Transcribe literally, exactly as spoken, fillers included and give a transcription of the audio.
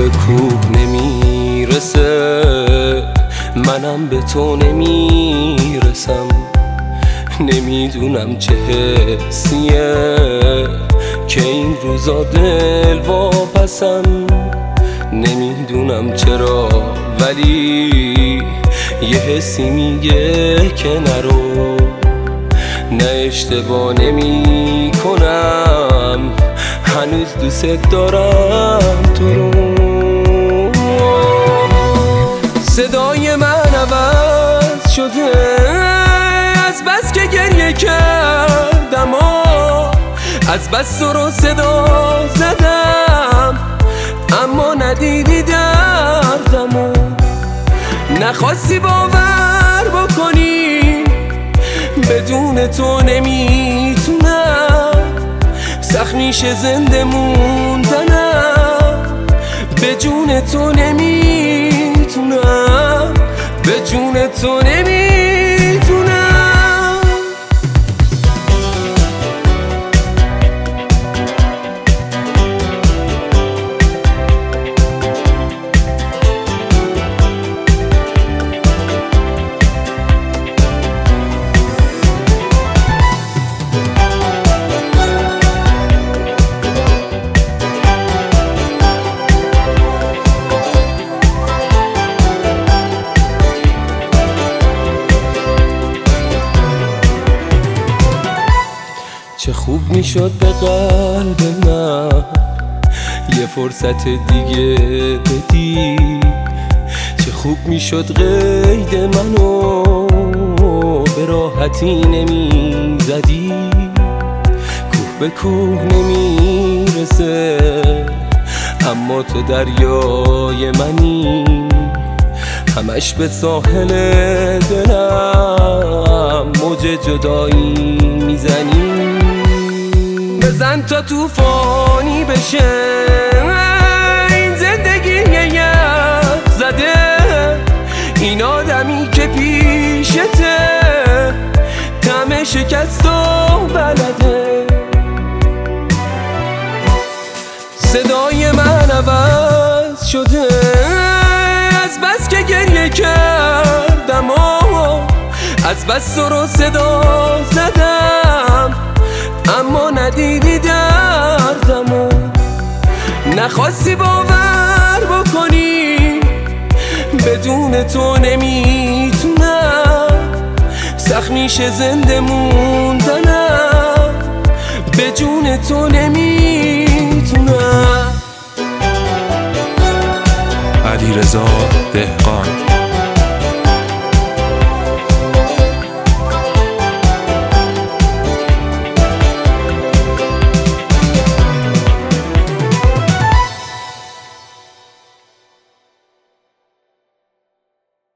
به کوه نمیرسه، منم به تو نمیرسم. نمیدونم چه حسیه که این روزا دل واپسم. نمیدونم چرا ولی یه حسی میگه که نرو. نه اشتباه نمی کنم، هنوز دوست دارم تو رو. صدای من عوض شده از بس که گریه کردم و از بس تو رو صدا زدم، اما ندیدی دردم و نخواستی باور بکنی. بدون تو نمیتونم، سخت میشه زنده موندنم. به جون تو نمیتونم، به جون تو نمیتونم. چه خوب میشد به قلب من یه فرصت دیگه بدی. چه خوب میشد قید منو به راحتی نمیزدی. کوه به کوه نمیرسه، اما تو دریای منی. همش به ساحل دلم موج جدایی میزنی. بزن تا توفانی بشه این زندگی یه یخ زده. این آدمی که پیشته طعم شکست و بلده. صدای من عوض شده از بس که گریه کردم و از بس تو رو صدا زدم، اما ندیدی دردم و نخواستی باور بکنی. بدون تو نمیتونم، سخت میشه زنده موندنم. به جون تو نمیتونم. علیرضا دهقان.